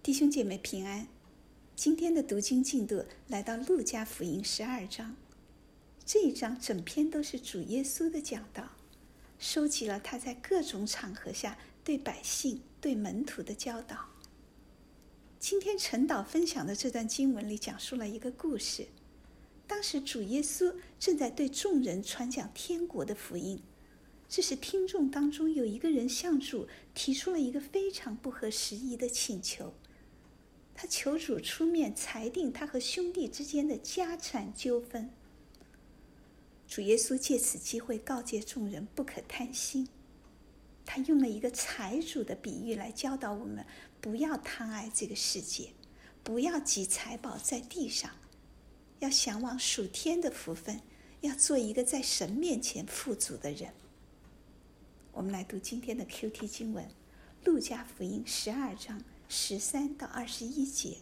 弟兄姐妹平安，今天的读经进度来到路加福音12章。这一章整篇都是主耶稣的讲道，收集了他在各种场合下对百姓、对门徒的教导。今天陈导分享的这段经文里讲述了一个故事，当时主耶稣正在对众人传讲天国的福音。这时听众当中有一个人向主提出了一个非常不合时宜的请求，他求主出面裁定他和兄弟之间的家产纠纷。主耶稣借此机会告诫众人不可贪心，他用了一个财主的比喻来教导我们，不要贪爱这个世界，不要积财宝在地上，要向往属天的福分，要做一个在神面前富足的人。我们来读今天的 QT 经文，路加福音12章13到21节。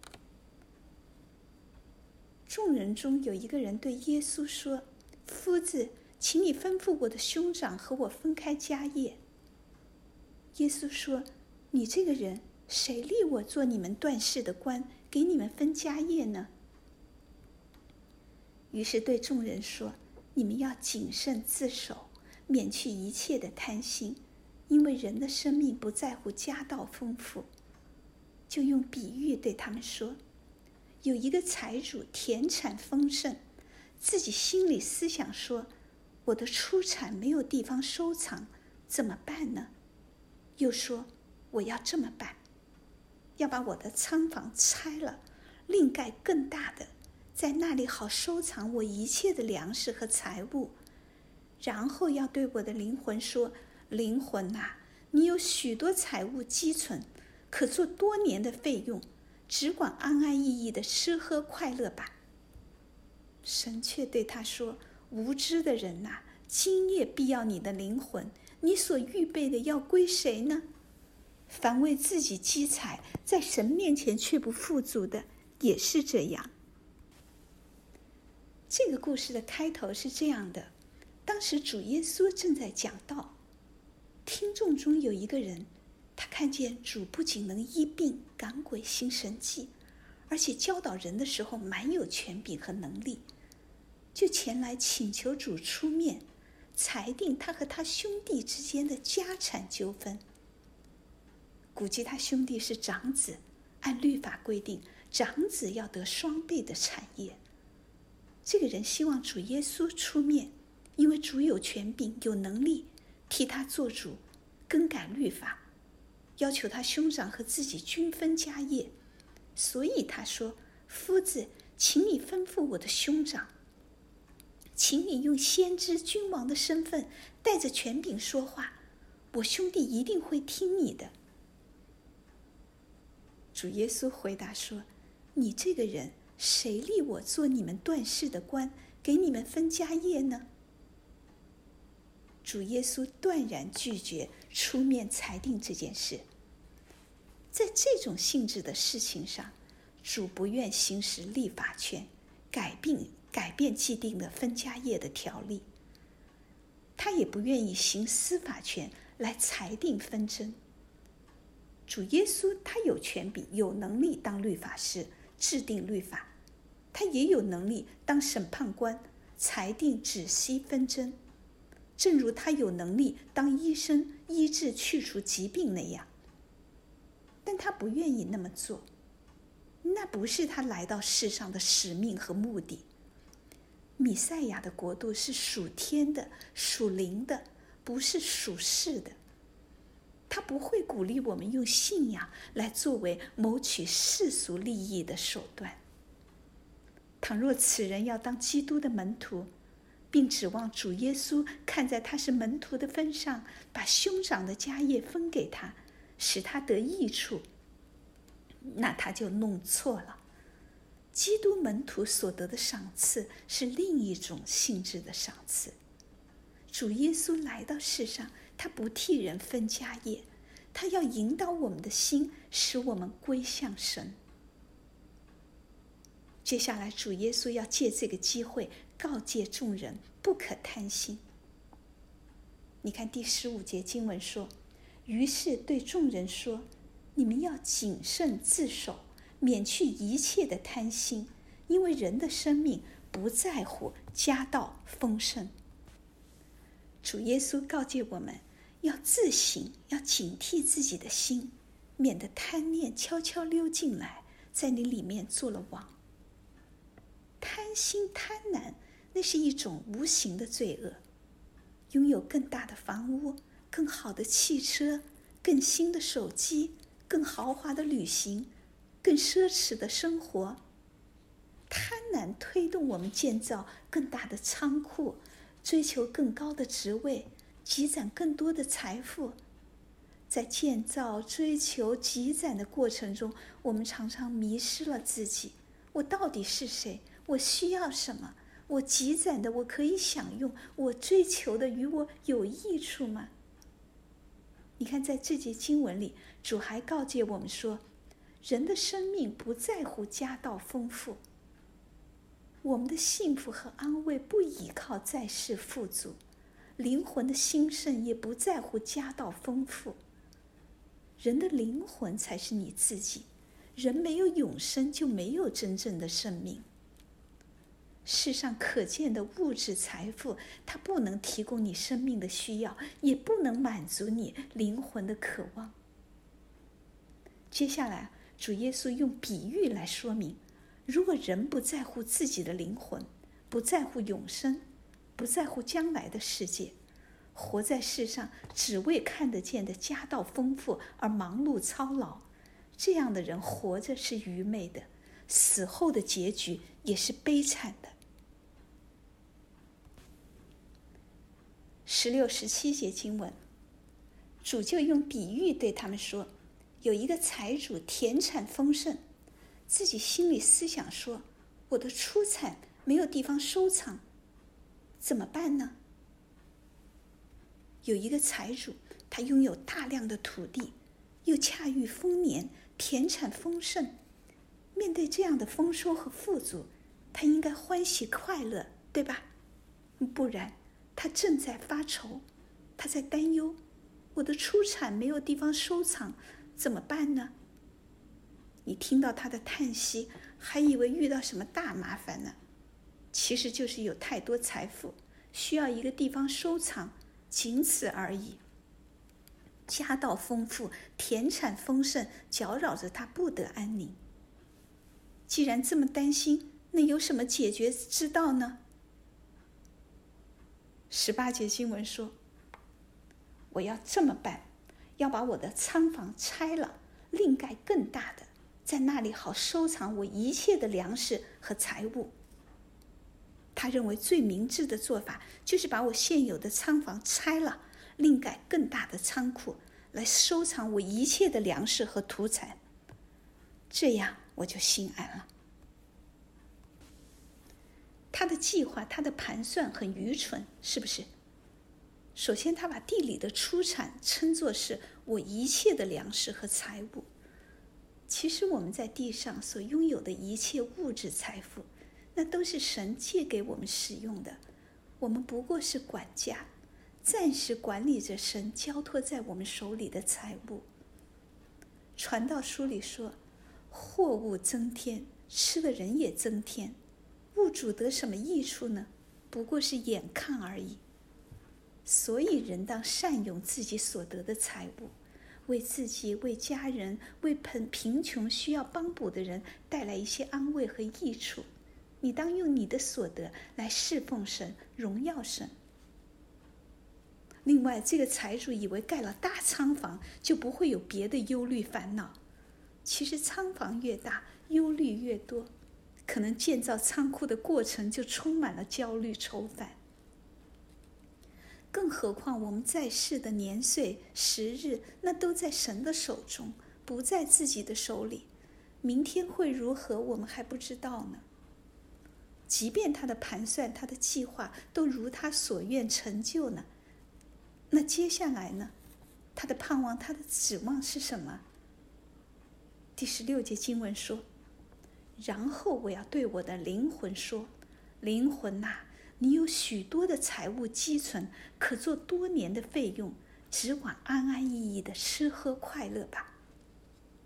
众人中有一个人对耶稣说：“夫子，请你吩咐我的兄长和我分开家业。”耶稣说：“你这个人，谁立我做你们断事的官，给你们分家业呢？”于是对众人说：“你们要谨慎自守，免去一切的贪心，因为人的生命不在乎家道丰富。”就用比喻对他们说：“有一个财主田产丰盛，自己心里思想说，我的出产没有地方收藏，怎么办呢？又说，我要这么办，要把我的仓房拆了，另盖更大的，在那里好收藏我一切的粮食和财物。然后要对我的灵魂说，灵魂啊，你有许多财物积存，可做多年的费用，只管安安逸逸的吃喝快乐吧。神却对他说，无知的人啊，今夜必要你的灵魂，你所预备的要归谁呢？凡为自己积财，在神面前却不富足的，也是这样。这个故事的开头是这样的，当时主耶稣正在讲道，听众中有一个人，他看见主不仅能医病赶鬼行神迹，而且教导人的时候蛮有权柄和能力，就前来请求主出面裁定他和他兄弟之间的家产纠纷。估计他兄弟是长子，按律法规定，长子要得双倍的产业。这个人希望主耶稣出面，因为主有权柄有能力替他做主，更改律法，要求他兄长和自己均分家业。所以他说，夫子，请你吩咐我的兄长，请你用先知君王的身份带着权柄说话，我兄弟一定会听你的。主耶稣回答说，你这个人，谁立我做你们断事的官，给你们分家业呢？主耶稣断然拒绝出面裁定这件事。在这种性质的事情上，主不愿行使立法权，改变既定的分家业的条例。他也不愿意行司法权来裁定纷争。主耶稣他有权柄有能力当律法师，制定律法，他也有能力当审判官，裁定止息纷争，正如他有能力当医生，医治去除疾病那样。但他不愿意那么做，那不是他来到世上的使命和目的。弥赛亚的国度是属天的，属灵的，不是属世的。他不会鼓励我们用信仰来作为谋取世俗利益的手段。倘若此人要当基督的门徒，并指望主耶稣看在他是门徒的分上，把兄长的家业分给他，使他得益处，那他就弄错了。基督门徒所得的赏赐是另一种性质的赏赐。主耶稣来到世上，他不替人分家业，他要引导我们的心，使我们归向神。接下来主耶稣要借这个机会告诫众人不可贪心。你看第15节经文说，于是对众人说， 你们要谨慎自守，免去一切的贪心，因为人的生命不在乎家道丰盛。主耶稣告诫我们要自省，要警惕自己的心，免得贪念悄悄溜进来，在你里面做了网。贪心贪婪，那是一种无形的罪恶。拥有更大的房屋，更好的汽车，更新的手机，更豪华的旅行，更奢侈的生活。贪婪推动我们建造更大的仓库，追求更高的职位，积攒更多的财富。在建造、追求、积攒的过程中，我们常常迷失了自己。我到底是谁？我需要什么？我积攒的我可以享用，我追求的与我有益处吗？你看，在这节经文里，主还告诫我们说，人的生命不在乎家道丰富，我们的幸福和安慰不依靠在世富足，灵魂的兴盛也不在乎家道丰富。人的灵魂才是你自己，人没有永生，就没有真正的生命。世上可见的物质财富，它不能提供你生命的需要，也不能满足你灵魂的渴望。接下来，主耶稣用比喻来说明，如果人不在乎自己的灵魂，不在乎永生，不在乎将来的世界，活在世上只为看得见的家道丰富而忙碌操劳，这样的人活着是愚昧的，死后的结局也是悲惨的。16、17节经文，主就用比喻对他们说，有一个财主田产丰盛，自己心里思想说，我的出产没有地方收藏，怎么办呢？有一个财主，他拥有大量的土地，又恰遇丰年，田产丰盛。面对这样的丰收和富足，他应该欢喜快乐，对吧？不然，他正在发愁，他在担忧，我的出产没有地方收藏，怎么办呢？你听到他的叹息，还以为遇到什么大麻烦呢？其实就是有太多财富，需要一个地方收藏，仅此而已。家道丰富，田产丰盛，搅扰着他不得安宁。既然这么担心，那有什么解决之道呢？18节经文说，我要这么办，要把我的仓房拆了，另盖更大的，在那里好收藏我一切的粮食和财物。他认为最明智的做法就是把我现有的仓房拆了，另盖更大的仓库，来收藏我一切的粮食和土产，这样我就心安了。他的计划，他的盘算很愚蠢，是不是？首先，他把地里的出产称作是我一切的粮食和财物。其实我们在地上所拥有的一切物质财富，那都是神借给我们使用的，我们不过是管家，暂时管理着神交托在我们手里的财物。传道书里说，货物增添，吃的人也增添，物主得什么益处呢？不过是眼看而已。所以人当善用自己所得的财物，为自己、为家人、为贫穷需要帮补的人带来一些安慰和益处。你当用你的所得来侍奉神，荣耀神。另外，这个财主以为盖了大仓房就不会有别的忧虑烦恼，其实仓房越大，忧虑越多，可能建造仓库的过程就充满了焦虑愁烦。更何况我们在世的年岁时日，那都在神的手中，不在自己的手里。明天会如何，我们还不知道呢。即便他的盘算，他的计划都如他所愿成就呢，那接下来呢？他的盼望，他的指望是什么？第16节经文说，然后我要对我的灵魂说，灵魂啊，你有许多的财物积存，可做多年的费用，只管安安逸逸的吃喝快乐吧。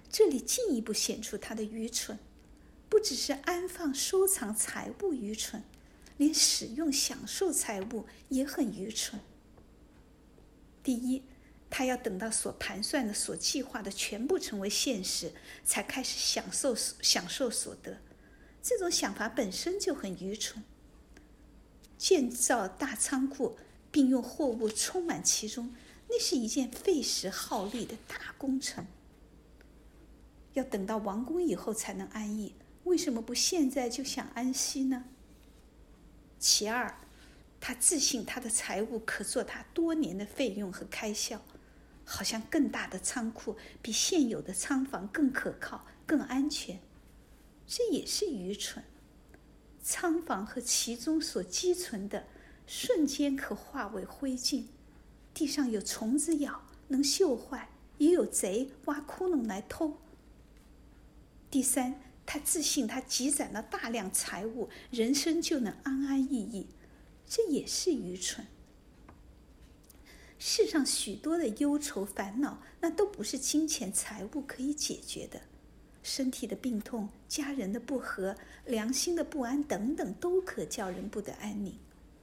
这里进一步显出他的愚蠢，不只是安放收藏财物愚蠢，连使用享受财物也很愚蠢。第一，他要等到所盘算的、所计划的全部成为现实，才开始享受所得。这种想法本身就很愚蠢。建造大仓库并用货物充满其中，那是一件费时耗力的大工程。要等到完工以后才能安逸，为什么不现在就想安息呢？其二，他自信他的财物可做他多年的费用和开销，好像更大的仓库比现有的仓房更可靠、更安全。这也是愚蠢。仓房和其中所积存的，瞬间可化为灰烬。地上有虫子咬，能锈坏，也有贼挖窟窿来偷。第三，他自信他积攒了大量财物，人生就能安安逸逸，这也是愚蠢。世上许多的忧愁烦恼，那都不是金钱财物可以解决的。身体的病痛、家人的不和、良心的不安等等，都可叫人不得安宁。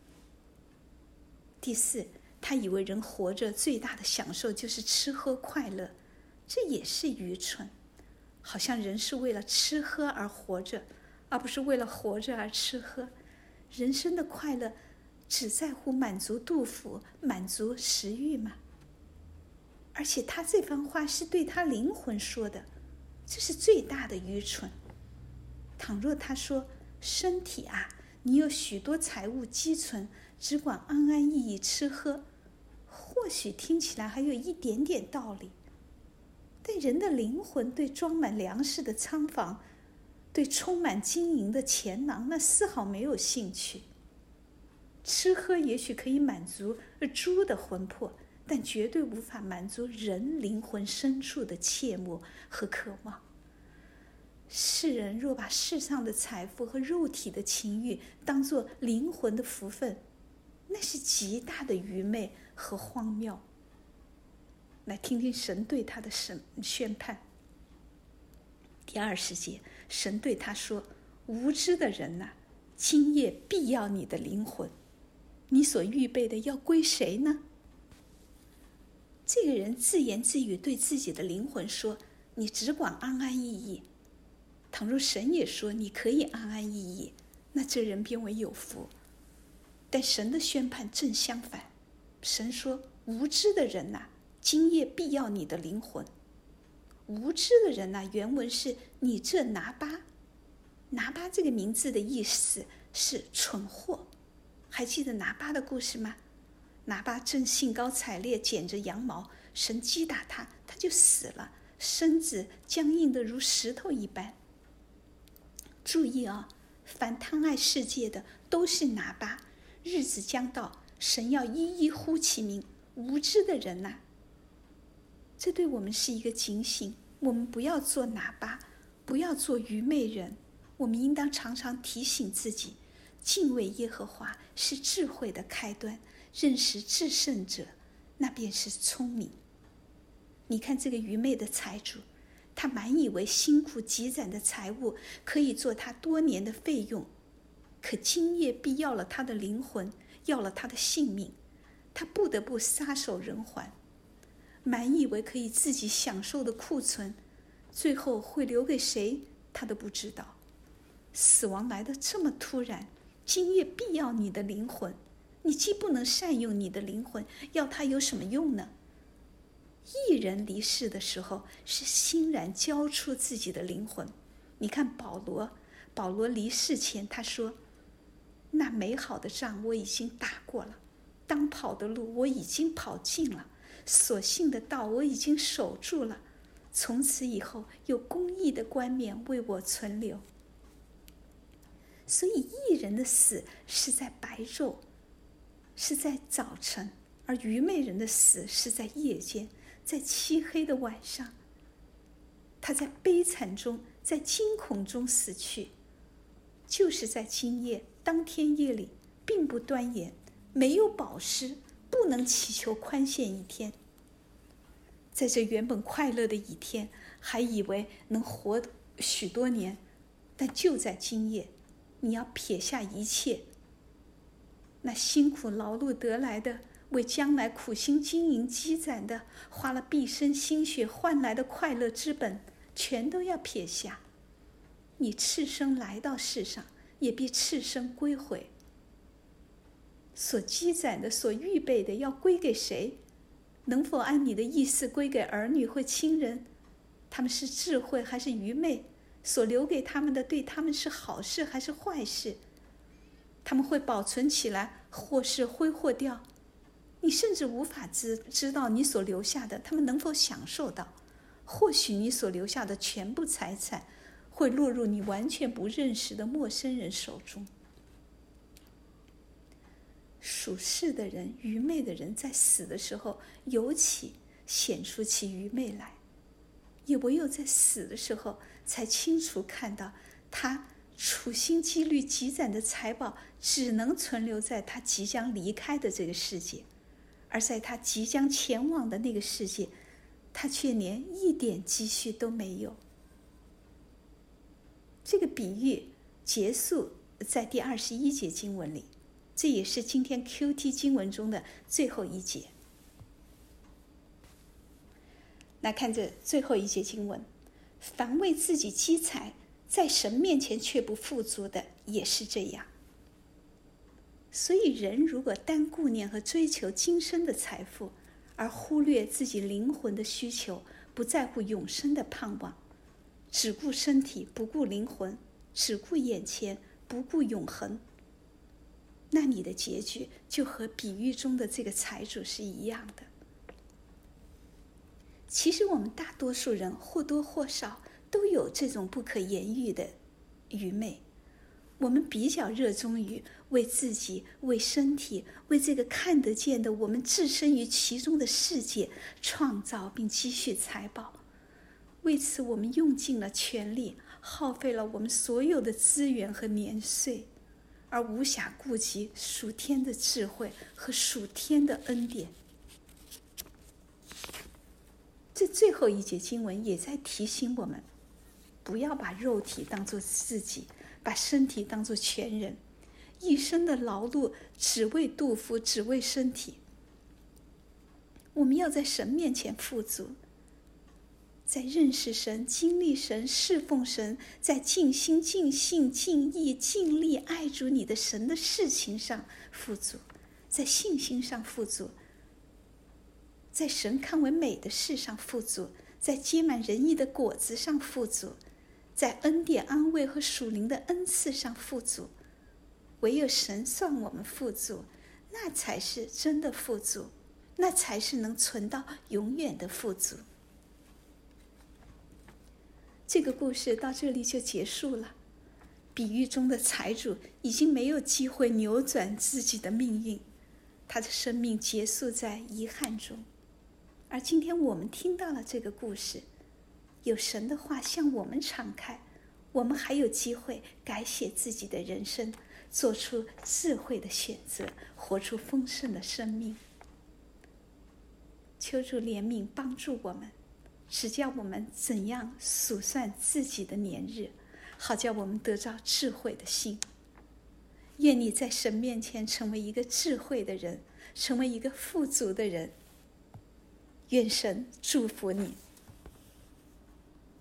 第四，他以为人活着最大的享受就是吃喝快乐，这也是愚蠢。好像人是为了吃喝而活着，而不是为了活着而吃喝。人生的快乐只在乎满足肚腹、满足食欲吗？而且他这番话是对他灵魂说的，这是最大的愚蠢。倘若他说，身体啊，你有许多财物积存，只管安安逸逸吃喝，或许听起来还有一点点道理。但人的灵魂对装满粮食的仓房，对充满金银的钱囊，那丝毫没有兴趣。吃喝也许可以满足猪的魂魄，但绝对无法满足人灵魂深处的切慕和渴望。世人若把世上的财富和肉体的情欲当作灵魂的福分，那是极大的愚昧和荒谬。来听听神对他的宣判。第20节，神对他说：无知的人啊，今夜必要你的灵魂，你所预备的要归谁呢？这个人自言自语对自己的灵魂说：你只管安安逸逸。倘若神也说你可以安安逸逸，那这人便为有福。但神的宣判正相反，神说：无知的人啊，今夜必要你的灵魂。无知的人呐，原文是你这拿巴。拿巴这个名字的意思是蠢货。还记得拿巴的故事吗？拿巴正兴高采烈剪着羊毛，神击打他，他就死了，身子僵硬得如石头一般。注意啊，凡贪爱世界的都是拿巴。日子将到，神要一一呼其名。无知的人呐，这对我们是一个警醒，我们不要做拿巴，不要做愚昧人。我们应当常常提醒自己，敬畏耶和华是智慧的开端，认识至圣者，那便是聪明。你看这个愚昧的财主，他满以为辛苦积攒的财物可以做他多年的费用，可今夜必要了他的灵魂，要了他的性命，他不得不撒手人寰。满以为可以自己享受的库存，最后会留给谁，他都不知道。死亡来得这么突然，今夜必要你的灵魂，你既不能善用你的灵魂，要它有什么用呢？义人离世的时候是欣然交出自己的灵魂。你看保罗离世前他说：那美好的仗我已经打过了，当跑的路我已经跑尽了，所信的道我已经守住了，从此以后有公义的冠冕为我存留。所以义人的死是在白昼，是在早晨，而愚昧人的死是在夜间，在漆黑的晚上。他在悲惨中，在惊恐中死去。就是在今夜，当天夜里，并不端严，没有保湿，不能祈求宽限一天。 在这原本快乐的一天，还以为能活许多年，但就在今夜，你要撇下一切，那辛苦劳碌得来的，为将来苦心经营积攒的，花了毕生心血换来的快乐之本，全都要撇下。你赤身来到世上，也必赤身归回。所积攒的，所预备的，要归给谁？能否按你的意思归给儿女或亲人？他们是智慧还是愚昧？所留给他们的，对他们是好事还是坏事？他们会保存起来，或是挥霍掉？你甚至无法知道你所留下的，他们能否享受到？或许你所留下的全部财产，会落入你完全不认识的陌生人手中。属世的人，愚昧的人，在死的时候尤其显出其愚昧来，也唯有在死的时候，才清楚看到他处心积虑积攒的财宝，只能存留在他即将离开的这个世界，而在他即将前往的那个世界，他却连一点积蓄都没有。这个比喻结束在第21节经文里，这也是今天 QT 经文中的最后一节。来看这最后一节经文，凡为自己积财，在神面前却不富足的，也是这样。所以人如果单顾念和追求今生的财富，而忽略自己灵魂的需求，不在乎永生的盼望，只顾身体不顾灵魂，只顾眼前不顾永恒，那你的结局就和比喻中的这个财主是一样的。其实我们大多数人或多或少都有这种不可言喻的愚昧。我们比较热衷于为自己、为身体、为这个看得见的我们置身于其中的世界创造并积蓄财宝。为此我们用尽了全力，耗费了我们所有的资源和年岁，而无暇顾及属天的智慧和属天的恩典。这最后一节经文也在提醒我们，不要把肉体当作自己，把身体当作全人，一生的劳碌只为肚腹，只为身体。我们要在神面前富足，在认识神、经历神、侍奉神，在尽心、尽性、尽意、尽力爱主你的神的事情上富足，在信心上富足，在神看为美的事上富足，在结满仁义的果子上富足，在恩典、安慰和属灵的恩赐上富足。唯有神算我们富足，那才是真的富足，那才是能存到永远的富足。这个故事到这里就结束了。比喻中的财主已经没有机会扭转自己的命运，他的生命结束在遗憾中。而今天我们听到了这个故事，有神的话向我们敞开，我们还有机会改写自己的人生，做出智慧的选择，活出丰盛的生命。求主怜悯帮助我们，指教我们怎样数算自己的年日，好叫我们得着智慧的心。愿你在神面前成为一个智慧的人，成为一个富足的人。愿神祝福你。